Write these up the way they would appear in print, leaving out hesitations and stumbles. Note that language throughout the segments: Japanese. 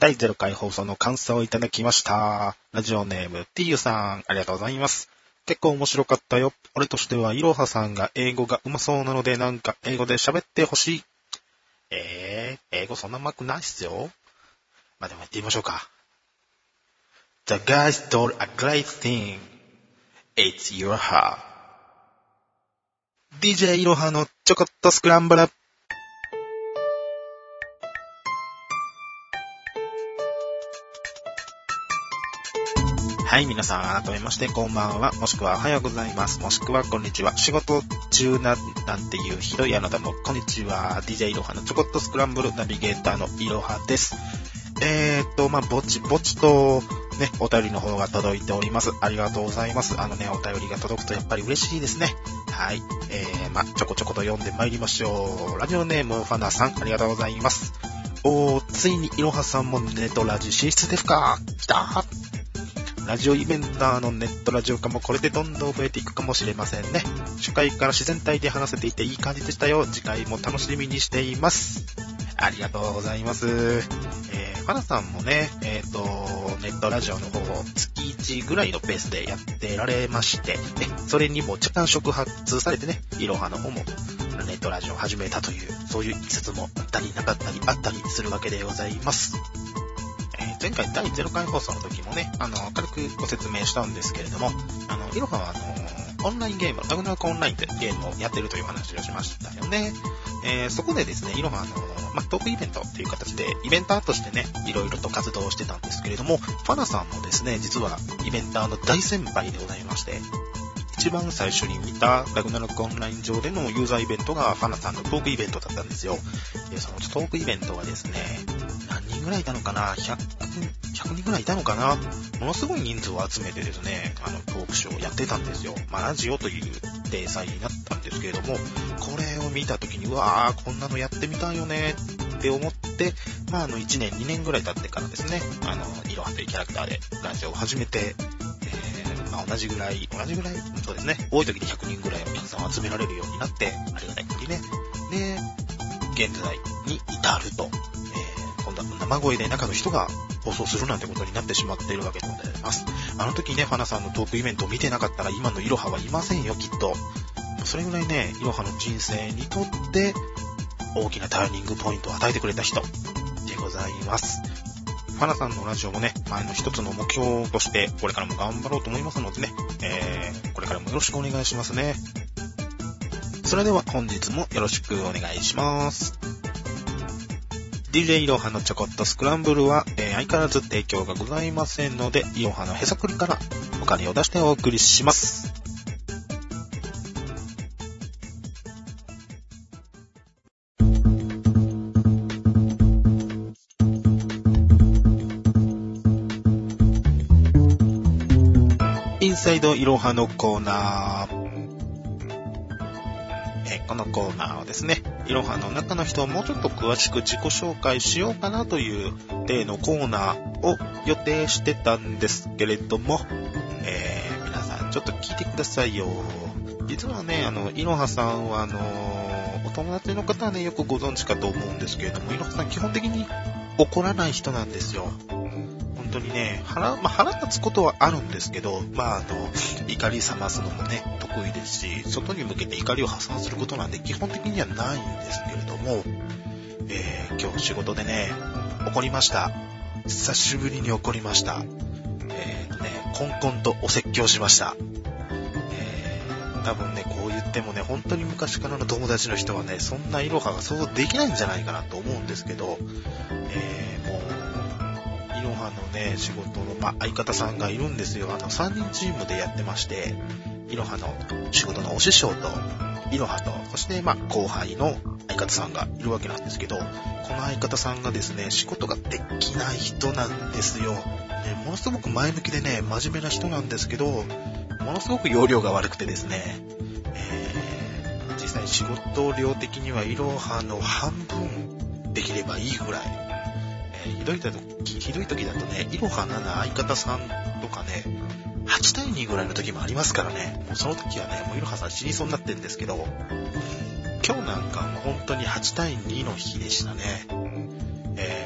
第0回放送の感想をいただきました。ラジオネーム T さん、ありがとうございます。結構面白かったよ。俺としてはいろはさんが英語が上手そうなのでなんか英語で喋ってほしい。英語そんな上手くないっすよ。まあでもやってみましょうか。The guys told a great thing. It's your heart. DJ いろはのちょこっとスクランブル。はい、皆さん改めましてこんばんは、もしくはおはようございます、もしくはこんにちは。仕事中なんていうひどいあなたもこんにちは。 DJ いろはのちょこっとスクランブルナビゲーターのいろはです。ぼちぼちとね、お便りの方が届いております。ありがとうございます。お便りが届くとやっぱり嬉しいですね。はい。ちょこちょこと読んでまいりましょう。ラジオネームファナさん、ありがとうございます。ついにいろはさんもネットラジ進出ですか。きたー。ラジオイベンターのネットラジオ化もこれでどんどん増えていくかもしれませんね。初回から自然体で話せていていい感じでしたよ。次回も楽しみにしています。ありがとうございます。ファナさんもね、ネットラジオの方を月1ぐらいのペースでやってられまして、それにも若干触発されてね、いろはの方もネットラジオを始めたという、そういう一節もあったりなかったりあったりするわけでございます。前回第0回放送の時もね、軽くご説明したんですけれども、いろははオンラインゲーム、ラグナロクオンラインというゲームをやってるという話をしましたよね。そこでですね、いろはトークイベントという形で、イベンターとしてね、いろいろと活動をしてたんですけれども、ファナさんもですね、実はイベンターの大先輩でございまして、一番最初に見たラグナロクオンライン上でのユーザーイベントがファナさんのトークイベントだったんですよ。で、そのトークイベントはですね、何人ぐらいいたのかな 100人ぐらいいたのかな。ものすごい人数を集めてですね、トークショーをやってたんですよ。ラジオという体裁になったんですけれども、これを見た時に、うわー、こんなのやってみたいよねって思って、1年、2年ぐらい経ってからですね、いろはというキャラクターでラジオを始めて、同じぐらい、そうですね、多い時で100人ぐらいお客さんを集められるようになって、ありがたいことにね。で、現在に至ると、今度は生声で中の人が放送するなんてことになってしまっているわけでございます。あの時ね、ファナさんのトークイベントを見てなかったら今のいろははいませんよ、きっと。それぐらいね、いろはの人生にとって大きなターニングポイントを与えてくれた人でございます。ファナさんのラジオもね、前の一つの目標としてこれからも頑張ろうと思いますのでね、これからもよろしくお願いしますね。それでは本日もよろしくお願いします。DJ いろはのちょこっとスクランブルは、相変わらず提供がございませんので、いろはのへさくりからお金を出してお送りします。インサイドいろはのコーナー。このコーナーはですね、いろはの中の人をもうちょっと詳しく自己紹介しようかなという例のコーナーを予定してたんですけれども、皆さんちょっと聞いてくださいよ。実はね、いろはさんはお友達の方はね、よくご存知かと思うんですけれども、いろはさん基本的に怒らない人なんですよ。本当にね、腹立つことはあるんですけど、怒り冷ますのもね、得意ですし、外に向けて怒りを発散することなんで基本的にはないんですけれども、今日仕事でね、怒りました。久しぶりに怒りました。コンコンとお説教しました。多分ね、こう言ってもね、本当に昔からの友達の人はね、そんないろはが想像できないんじゃないかなと思うんですけど、もう、いろはのね、仕事の、相方さんがいるんですよ。3人チームでやってまして、いろはの仕事のお師匠と、いろはと、そして後輩の相方さんがいるわけなんですけど、この相方さんがですね、仕事ができない人なんですよ。ものすごく前向きでね、真面目な人なんですけど、ものすごく容量が悪くてですね、実際仕事量的にはいろはの半分できればいいぐらい、ひどい時だとね、いろは7相方さんとかね、8対2ぐらいの時もありますからね、もうその時はね、もういろはさん死にそうになってるんですけど、今日なんかもう本当に8対2の日でしたね。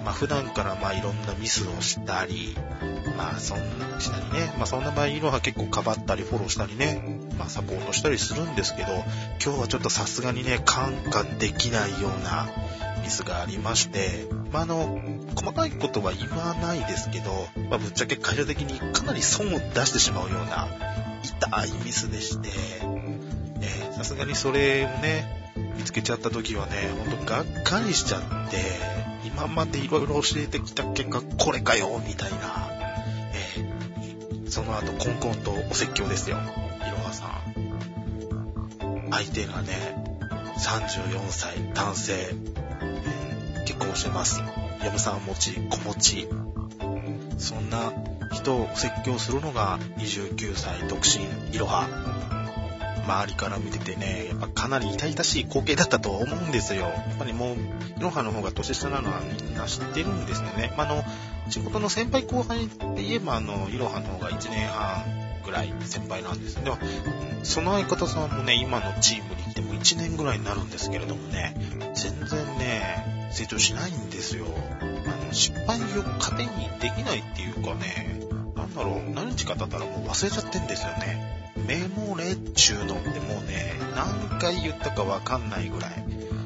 普段からいろんなミスをしたり、そんな場合、いろは結構かばったりフォローしたりね、サポートしたりするんですけど、今日はちょっとさすがにね、看過できないようなミスがありまして、細かいことは言わないですけど、ぶっちゃけ会社的にかなり損を出してしまうような痛いミスでして、さすがにそれをね、見つけちゃった時はね、ほんとがっかりしちゃって、今までいろいろ教えてきた結果、これかよみたいな、その後コンコンとお説教ですよ、いろはさん。相手がね、34歳男性、結婚してます。嫁さん持ち、子持ち。そんな人を説教するのが29歳独身いろは。周りから見ててね、やっぱかなり痛々しい光景だったと思うんですよ。やっぱりもう、いろはの方が年下なのはみんな知ってるんですよね。仕事の先輩後輩って言えば、いろはの方が1年半ぐらい先輩なんですよ。でも、その相方さんもね、今のチームに来ても1年ぐらいになるんですけれどもね、全然ね、成長しないんですよ。失敗を糧にできないっていうかね、何日か経ったらもう忘れちゃってんですよね。メモれっちゅうのってもうね、何回言ったかわかんないぐらい。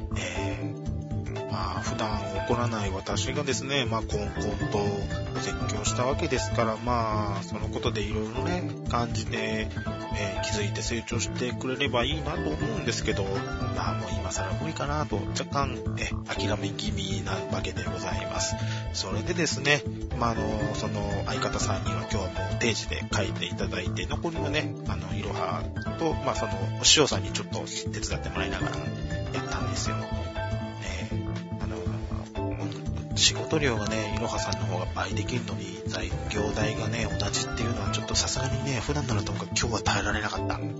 普段起こらない私がですね、コンコンと説教したわけですから、そのことでいろいろね、感じて、気づいて成長してくれればいいなと思うんですけど、もう今更無理かなと若干、諦め気味なわけでございます。それでですね、その相方さんには今日はもう定時で帰っていただいて、残りはね、いろはと、そのお塩さんにちょっと手伝ってもらいながらやったんですよ。仕事量がね、いろはさんの方が倍できるのに、残業代がね、同じっていうのはちょっとさすがにね、普段ならとか今日は耐えられなかった。なんで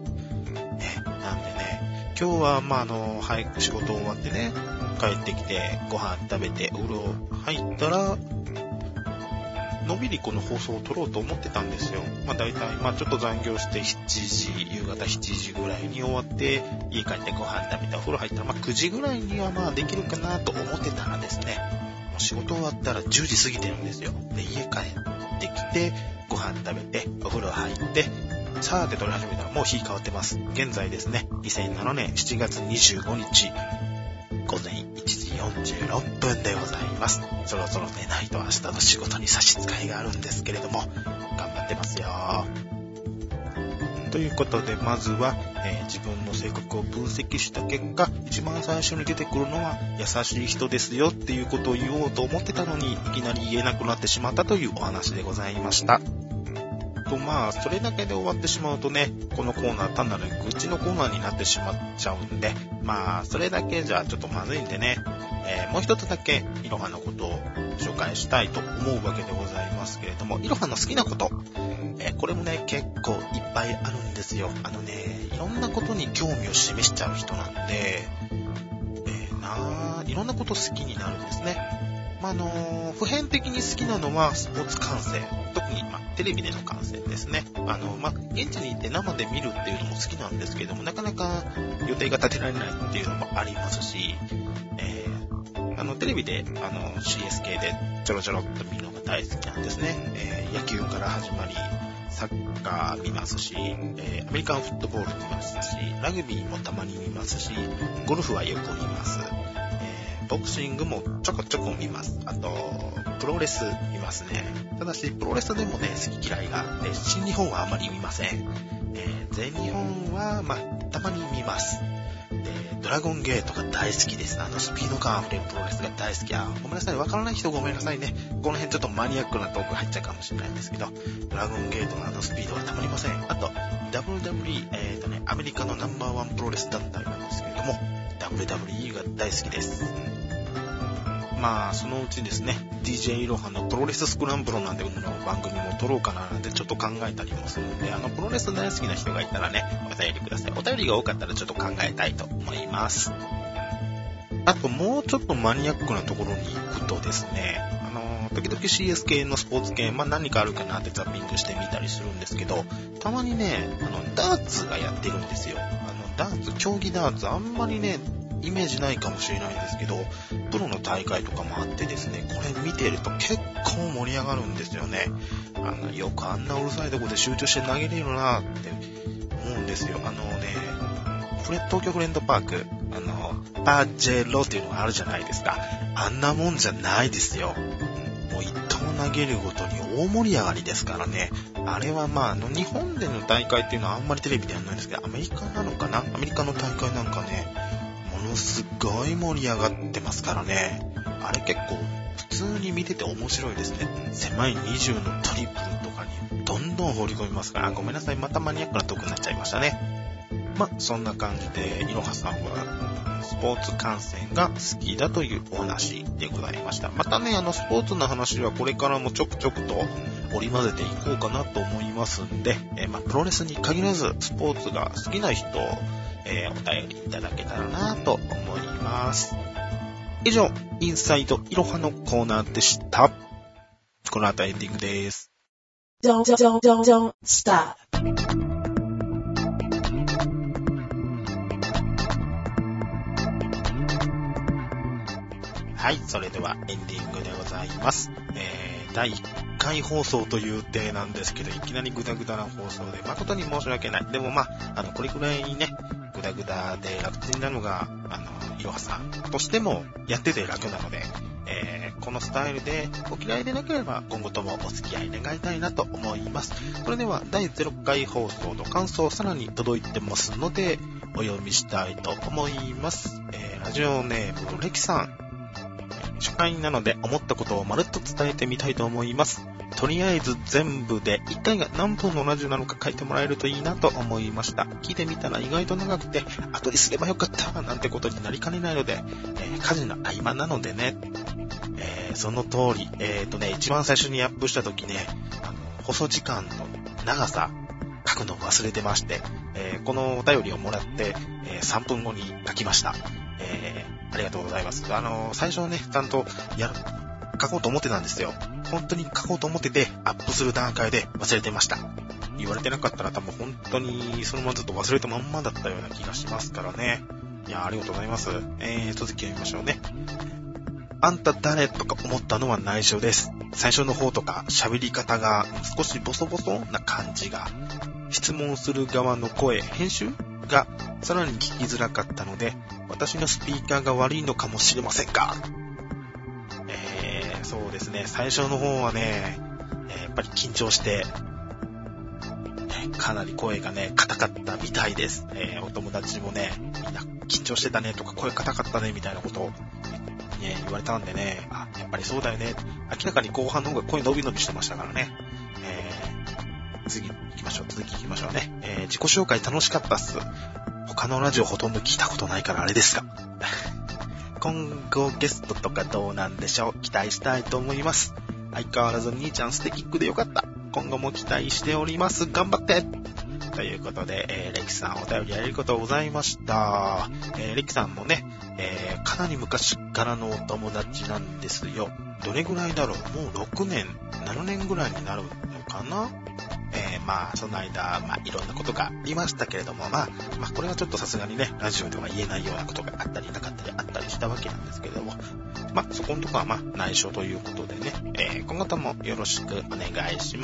ね、今日は早く仕事終わってね、帰ってきて、ご飯食べて、お風呂入ったら、のびりこの放送を撮ろうと思ってたんですよ。大体、ちょっと残業して夕方7時ぐらいに終わって、家帰ってご飯食べて、お風呂入ったら、9時ぐらいにはできるかなと思ってたらですね、仕事終わったら10時過ぎてるんですよ。で、家帰ってきて、ご飯食べて、お風呂入って、さーって撮り始めたらもう日変わってます。現在ですね、2007年7月25日、午前1時46分でございます。そろそろ寝ないと明日の仕事に差し支えがあるんですけれども、頑張ってますよ。ということで、まずは、自分の性格を分析した結果、一番最初に出てくるのは優しい人ですよっていうことを言おうと思ってたのに、いきなり言えなくなってしまったというお話でございました。それだけで終わってしまうとね、このコーナー単なる愚痴のコーナーになってしまっちゃうんで、それだけじゃちょっとまずいんでね、もう一つだけいろはのことを紹介したいと思うわけでございますけれども、いろはの好きなこと、これもね、結構いっぱいあるんですよ。いろんなことに興味を示しちゃう人なんで、いろんなこと好きになるんですね。普遍的に好きなのはスポーツ観戦。特に、テレビでの観戦ですね。現地に行って生で見るっていうのも好きなんですけれども、なかなか予定が立てられないっていうのもありますし、テレビで、CS 系でちょろちょろっと見るのが大好きなんですね。野球から始まり、サッカー見ますし、アメリカンフットボール見ますし、ラグビーもたまに見ますし、ゴルフはよく見ます。ボクシングもちょこちょこ見ます。あと、プロレス見ますね。ただし、プロレスでもね、好き嫌いがあって、新日本はあまり見ません。全日本は、たまに見ます。ドラゴンゲートが大好きです。スピード感あふれるプロレスが大好き。ごめんなさい。わからない人ごめんなさいね。この辺ちょっとマニアックなトーク入っちゃうかもしれないんですけど、ドラゴンゲートのスピードがたまりません。あと、WWE、アメリカのナンバーワンプロレス団体なんですけれども、WWE が大好きです。そのうちですね、DJ いろはのプロレススクランブルなんての番組も撮ろうかななんてちょっと考えたりもするんで、プロレス大好きな人がいたらね、お便りください。お便りが多かったらちょっと考えたいと思います。あともうちょっとマニアックなところに行くとですね、時々 CS 系のスポーツ系、何かあるかなってザッピングしてみたりするんですけど、たまにね、ダーツがやってるんですよ。競技ダーツあんまりね、 イメージないかもしれないんですけど、プロの大会とかもあってですね、これ見ていると結構盛り上がるんですよね。よくあんなうるさいとこで集中して投げれるなって思うんですよ。東京フレンドパーク、パージェロっていうのがあるじゃないですか。あんなもんじゃないですよ。もう一投投げるごとに大盛り上がりですからね。あれは日本での大会っていうのはあんまりテレビでやらないんですけど、アメリカなのかな？アメリカの大会なんかね、ものすごい盛り上がってますからね。あれ結構普通に見てて面白いですね。狭い20のトリプルとかにどんどん放り込みますから、ごめんなさい、またマニアックなトークになっちゃいましたね。そんな感じで、いろはさんはスポーツ観戦が好きだというお話でございました。またね、スポーツの話はこれからもちょくちょくと織り交ぜていこうかなと思いますんで、プロレスに限らずスポーツが好きな人を、お便りいただけたらなと思います。以上、インサイドいろはのコーナーでした。この後エンディングです。 Don't stop. はい、それではエンディングでございます。第1回放送という体なんですけど、いきなりグダグダな放送で誠に申し訳ない。でもこれくらいにね、グダグダで楽ちんなのが、いろはさんとしてもやってて楽なので、このスタイルでお嫌いでなければ今後ともお付き合い願いたいなと思います。それでは第0回放送の感想さらに届いてますのでお読みしたいと思います。ラジオネームレキさん。初回なので思ったことをまるっと伝えてみたいと思います。とりあえず全部で1回が何分のラジオなのか書いてもらえるといいなと思いました。聞いてみたら意外と長くて後にすればよかったなんてことになりかねないので、家事の合間なのでね、その通り、一番最初にアップした時ね、放送時間の長さ書くのを忘れてまして、このお便りをもらって、3分後に書きました。ありがとうございます。最初はね、ちゃんと書こうと思ってたんですよ。本当に書こうと思ってて、アップする段階で忘れてました。言われてなかったら多分本当にそのままずっと忘れたまんまだったような気がしますからね。いや、ありがとうございます。続き読みましょうね。あんた誰とか思ったのは内緒です。最初の方とか喋り方が少しボソボソな感じが、質問する側の声、編集がさらに聞きづらかったので、私のスピーカーが悪いのかもしれませんか。そうですね、最初の方はね、やっぱり緊張して、かなり声がね、硬かったみたいです。お友達もね、みんな緊張してたねとか声硬かったねみたいなことを、言われたんでね、やっぱりそうだよね。明らかに後半の方が声伸び伸びしてましたからね。続き行きましょうね。自己紹介楽しかったっす。他のラジオほとんど聞いたことないからあれですか。今後ゲストとかどうなんでしょう。期待したいと思います。相変わらず兄ちゃん素敵でよかった。今後も期待しております。頑張ってということで、レキさんお便りありがとうございました。レキさんもね、かなり昔からのお友達なんですよ。どれぐらいだろう、もう6年、7年ぐらいになるのかな。その間、いろんなことがありましたけれども、これはちょっとさすがにね、ラジオでは言えないようなことがあったりなかったりあったりしたわけなんですけれども、そこのとこは内緒ということでね、今後ともよろしくお願いします。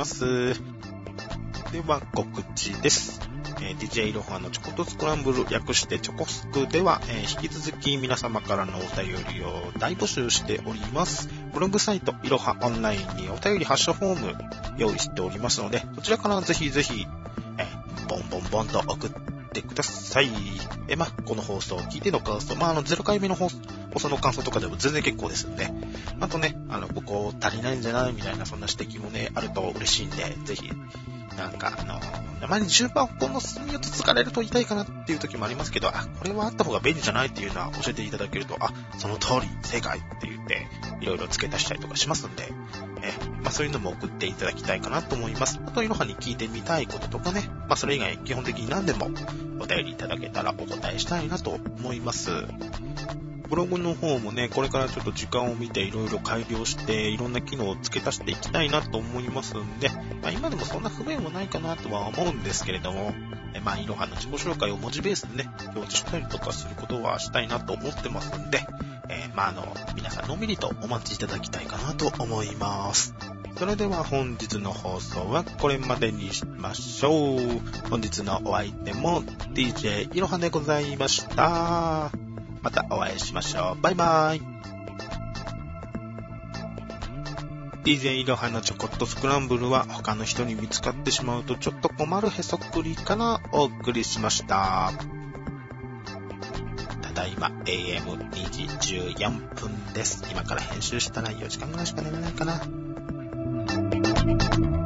では告知です。DJ いろはのチョコトスクランブル、略してチョコスクでは、引き続き皆様からのお便りを大募集しております。ブログサイトいろはオンラインにお便り発射フォーム用意しておりますので、そちらからぜひぜひ、ボンボンボンと送ってください。この放送を聞いての感想、0回目の放送の感想とかでも全然結構ですので、あとね、ここ足りないんじゃないみたいなそんな指摘もね、あると嬉しいんで、ぜひ、たまに順番この進みをつかれると痛いかなっていう時もありますけど、これはあった方が便利じゃないっていうのは教えていただけると、その通り、正解って言って、いろいろ付け足したりとかしますんで、そういうのも送っていただきたいかなと思います。あと、いろはに聞いてみたいこととかね、それ以外基本的に何でもお便りいただけたらお答えしたいなと思います。 ブログの方もね、これからちょっと時間を見ていろいろ改良して、いろんな機能を付け足していきたいなと思いますんで、今でもそんな不便もないかなとは思うんですけれども、いろはの自己紹介を文字ベースでね、表示したりとかすることはしたいなと思ってますんで、皆さんのんびりとお待ちいただきたいかなと思います。それでは本日の放送はこれまでにしましょう。本日のお相手も DJ いろはでございました。またお会いしましょう。バイバイ。DJ いろはのちょこっとスクランブルは他の人に見つかってしまうとちょっと困るへそくりからお送りしました。ただいま AM2 時14分です。今から編集したら4時間ぐらいしか寝れないかな。